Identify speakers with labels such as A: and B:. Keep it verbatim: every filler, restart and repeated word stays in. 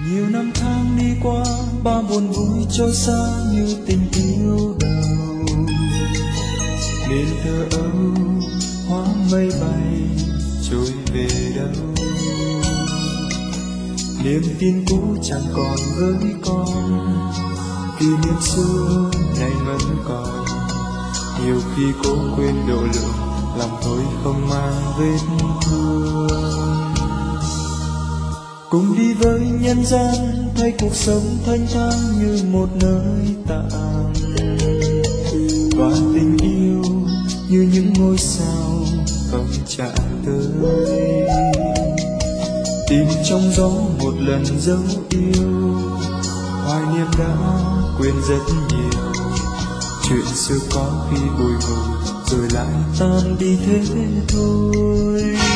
A: Nhiều năm tháng đi qua, bao buồn vui trôi xa như tình yêu đầu. Nên thơ ấu hóa mây bay trôi về đâu. Niềm tin cũ chẳng còn với con, kỷ niệm xưa này vẫn còn. Nhiều khi cố quên độ lượng, lòng tôi không mang vết thương. Cùng đi với nhân gian, thấy cuộc sống thanh thang như một nơi tạm. Và tình yêu như những ngôi sao không chạm tới. Tìm trong gió một lần dấu yêu, hoài niệm đã quên rất nhiều. Chuyện xưa có khi bồi hồi rồi lại tan đi thế thôi.